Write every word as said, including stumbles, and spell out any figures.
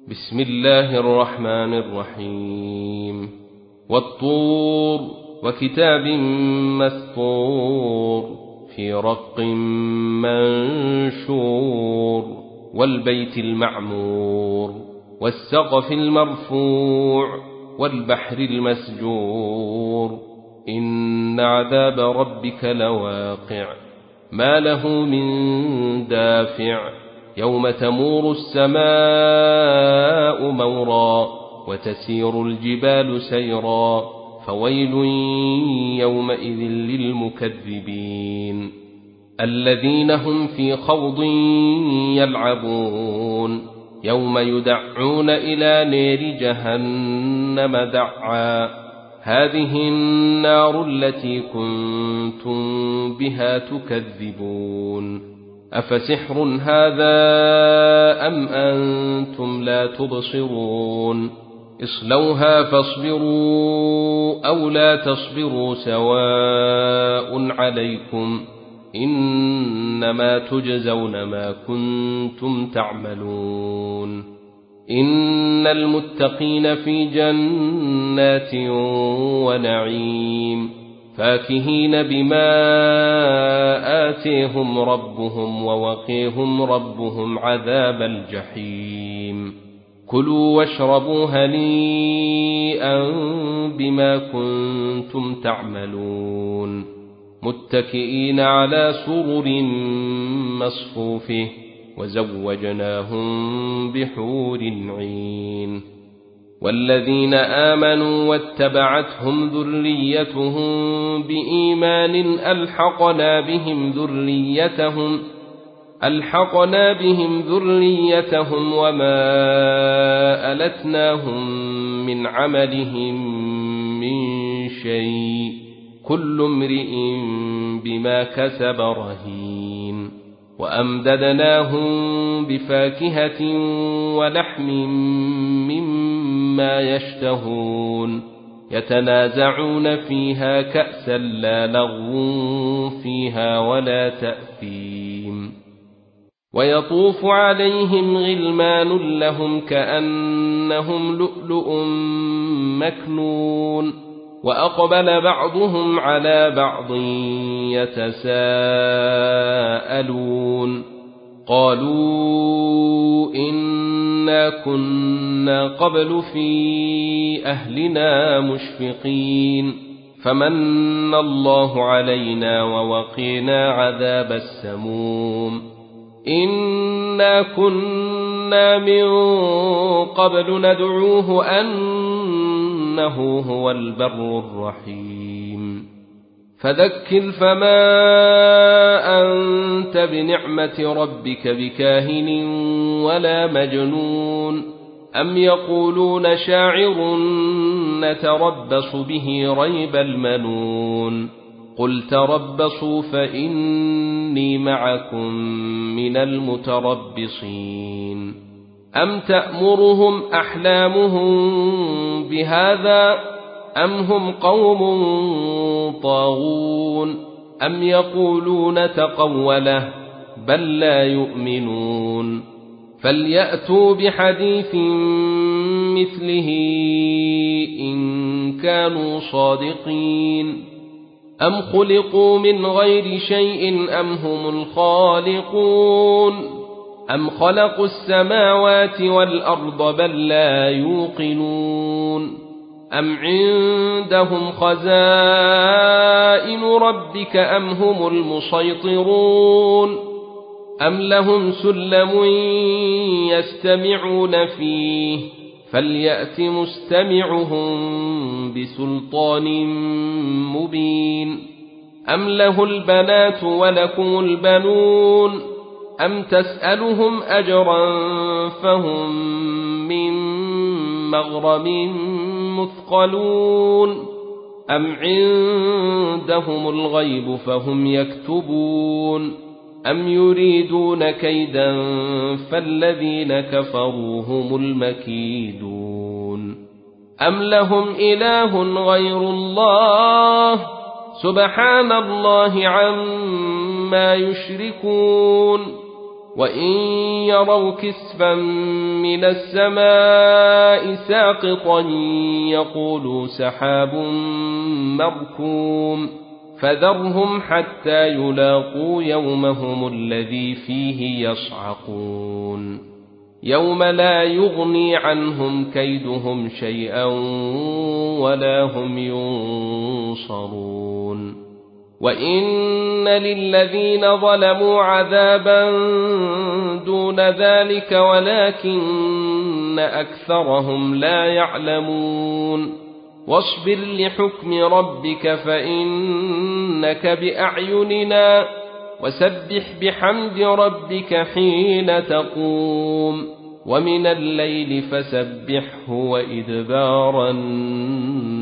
بسم الله الرحمن الرحيم والطور وكتاب مسطور في رق منشور والبيت المعمور والسقف المرفوع والبحر المسجور إن عذاب ربك لواقع ما له من دافع يوم تمور السماء مورا وتسير الجبال سيرا فويل يومئذ للمكذبين الذين هم في خوض يلعبون يوم يدعون إلى نار جهنم دعا هذه النار التي كنتم بها تكذبون أفسحر هذا أم أنتم لا تبصرون اصلوها فاصبروا أو لا تصبروا سواء عليكم إنما تجزون ما كنتم تعملون إن المتقين في جنات ونعيم فاكهين بما آتيهم ربهم ووقيهم ربهم عذاب الجحيم كلوا واشربوا هنيئا بما كنتم تعملون متكئين على سرر مصفوفه وزوجناهم بحور عين والذين آمنوا واتبعتهم ذريتهم بإيمان ألحقنا بهم ذريتهم ألحقنا بهم ذريتهم وما ألتناهم من عملهم من شيء كل امرئ بما كسب رهين وأمددناهم بفاكهة ولحم مما يشتهون يتنازعون فيها كأسا لا لغو فيها ولا تأثيم ويطوف عليهم غلمان لهم كأنهم لؤلؤ مكنون وأقبل بعضهم على بعض يتساءلون قالوا إنا كنا قبل في أهلنا مشفقين فمن الله علينا ووقينا عذاب السموم إنا كنا من قبل ندعوه أنه هو البر الرحيم فذكر فما أنت بنعمة ربك بكاهن ولا مجنون أم يقولون شاعر نتربص به ريب المنون قل تربصوا فإني معكم من المتربصين أم تأمرهم أحلامهم بهذا أم هم قوم طاغون أم يقولون تقوله بل لا يؤمنون فليأتوا بحديث مثله إن كانوا صادقين أم خلقوا من غير شيء أم هم الخالقون أم خلقوا السماوات والأرض بل لا يوقنون أم عندهم خزائن ربك أم هم المسيطرون أم لهم سلم يستمعون فيه فليأت مستمعهم بسلطان مبين أم له البنات ولكم البنون أم تسألهم أجرا فهم من مغرم مثقلون أم عندهم الغيب فهم يكتبون أم يريدون كيدا فالذين كفروا هم المكيدون أم لهم إله غير الله سبحان الله عما يشركون وإن يروا كسفا من السماء ساقطا يقولوا سحاب مركوم فذرهم حتى يلاقوا يومهم الذي فيه يصعقون يوم لا يغني عنهم كيدهم شيئا ولا هم ينصرون وإن للذين ظلموا عذابا دون ذلك ولكن أكثرهم لا يعلمون واصبر لحكم ربك فإنك بأعيننا وسبح بحمد ربك حين تقوم ومن الليل فسبحه وإدبار النجوم